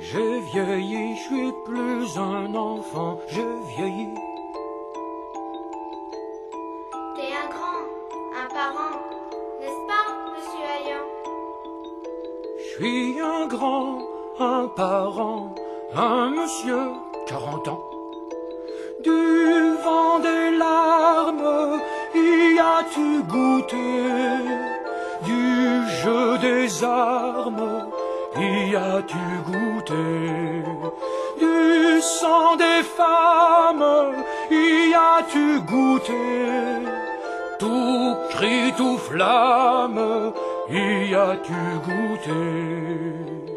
J'ai vieilli, je suis plus un enfant, je vieillis. T'es un grand, un parent, n'est-ce pas, monsieur Hayan? Je suis un grand, un parent, un monsieur, 40 ans. Du vent des larmes, y as-tu goûté? Du jeu des armes, y as-tu goûté? Du sang des femmes, y as-tu goûté? Tout cri, tout flamme, y as-tu goûté?